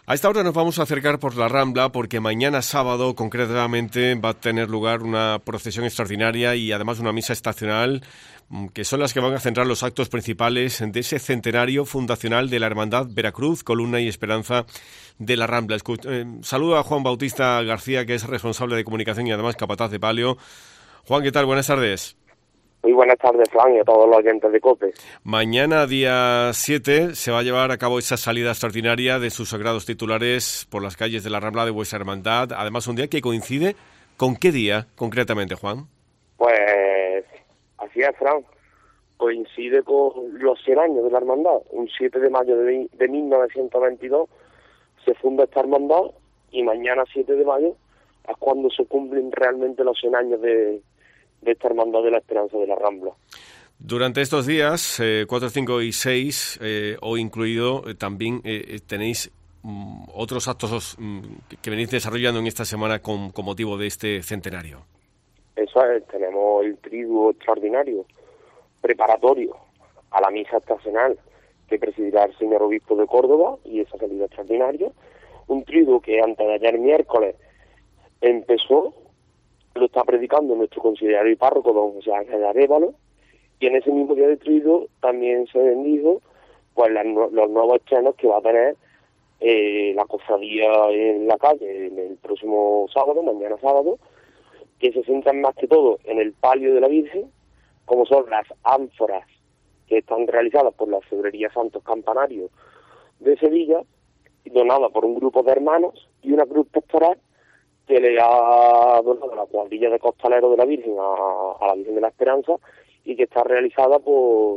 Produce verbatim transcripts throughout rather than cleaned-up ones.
A esta hora nos vamos a acercar por la Rambla porque mañana sábado concretamente va a tener lugar una procesión extraordinaria y además una misa estacional que son las que van a centrar los actos principales de ese centenario fundacional de la Hermandad Veracruz, Columna y Esperanza de la Rambla. Escu- eh, saludo a Juan Bautista García, que es responsable de comunicación y además capataz de palio. Juan, ¿qué tal? Buenas tardes. Muy buenas tardes, Fran, y a todos los oyentes de COPE. Mañana, día siete, se va a llevar a cabo esa salida extraordinaria de sus sagrados titulares por las calles de la Rambla de vuestra hermandad. Además, un día que coincide, ¿con qué día concretamente, Juan? Pues, así es, Fran. Coincide con los cien años de la hermandad. Un siete de mayo de, de mil novecientos veintidós se funda esta hermandad y mañana, siete de mayo, es cuando se cumplen realmente los cien años de... de esta hermandad de la Esperanza de la Rambla. Durante estos días, eh, cuatro, cinco y seis, eh, hoy incluido, eh, también eh, tenéis mm, otros actos mm, que venís desarrollando en esta semana con, con motivo de este centenario. Eso es, tenemos el triduo extraordinario, preparatorio a la misa estacional que presidirá el señor obispo de Córdoba y esa salida extraordinaria. Un triduo que antes de ayer miércoles empezó, lo está predicando nuestro conciliario y párroco, don José Ángel Arévalo, y en ese mismo día de triduo también se bendijo pues las, los nuevos estrenos que va a tener eh, la cofradía en la calle en el próximo sábado, mañana sábado, que se centran más que todo en el palio de la Virgen, como son las ánforas que están realizadas por la Orfebrería Santos Campanarios de Sevilla, donada por un grupo de hermanos y una cruz pastoral que le ha donado la cuadrilla de costaleros de la Virgen a, a la Virgen de la Esperanza y que está realizada por,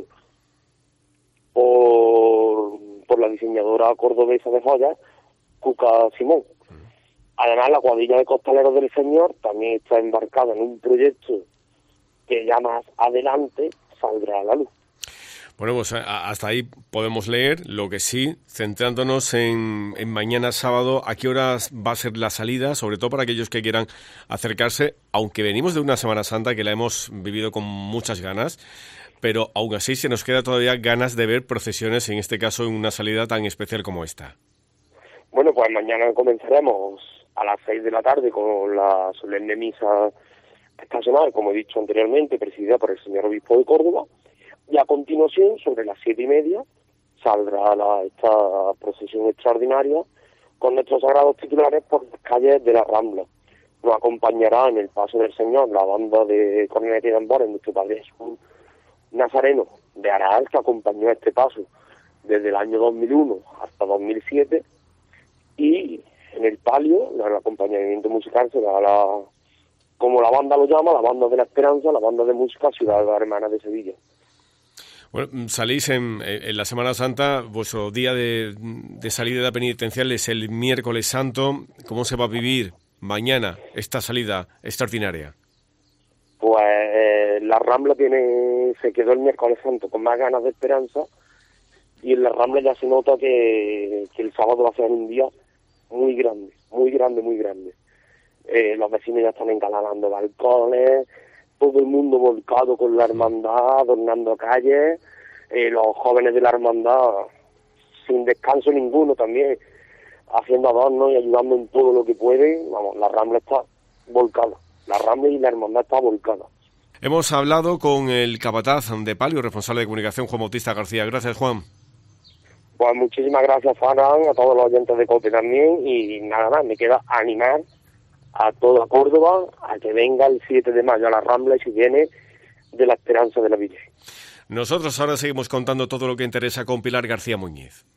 por por la diseñadora cordobesa de joyas, Cuca Simón. Además, la cuadrilla de costaleros del Señor también está embarcada en un proyecto que ya más adelante saldrá a la luz. Bueno, pues hasta ahí podemos leer. Lo que sí, centrándonos en, en mañana sábado, ¿a qué horas va a ser la salida? Sobre todo para aquellos que quieran acercarse, aunque venimos de una Semana Santa que la hemos vivido con muchas ganas, pero aún así se nos queda todavía ganas de ver procesiones, en este caso en una salida tan especial como esta. Bueno, pues mañana comenzaremos a las seis de la tarde con la solemne misa estacional, como he dicho anteriormente, presidida por el señor obispo de Córdoba. Y a continuación, sobre las siete y media, saldrá la, esta procesión extraordinaria con nuestros sagrados titulares por las calles de la Rambla. Nos acompañará en el paso del Señor la banda de cornetas y tambores, nuestro Padre Jesús Nazareno de Araal, que acompañó este paso desde el año dos mil uno hasta dos mil siete. Y en el palio, el acompañamiento musical será la, como la banda lo llama, la banda de la Esperanza, la banda de música Ciudad de las Hermanas de Sevilla. Bueno, salís en, en la Semana Santa, vuestro día de, de salida penitencial es el miércoles santo. ¿Cómo se va a vivir mañana esta salida extraordinaria? Pues eh, la Rambla tiene, se quedó el miércoles santo con más ganas de esperanza y en la Rambla ya se nota que, que el sábado va a ser un día muy grande, muy grande, muy grande. Eh, los vecinos ya están engalanando balcones, todo el mundo volcado con la hermandad, adornando calles, eh, los jóvenes de la hermandad sin descanso ninguno también, haciendo adornos y ayudando en todo lo que pueden. Vamos, la Rambla está volcada, la Rambla y la hermandad está volcada. Hemos hablado con el capataz de palio, responsable de comunicación, Juan Bautista García. Gracias, Juan. Pues muchísimas gracias, Farán, a todos los oyentes de COPE también, y nada más, me queda animar a toda Córdoba a que venga el siete de mayo a la Rambla y se viene de la Esperanza de la Virgen. Nosotros ahora seguimos contando todo lo que interesa con Pilar García Muñiz.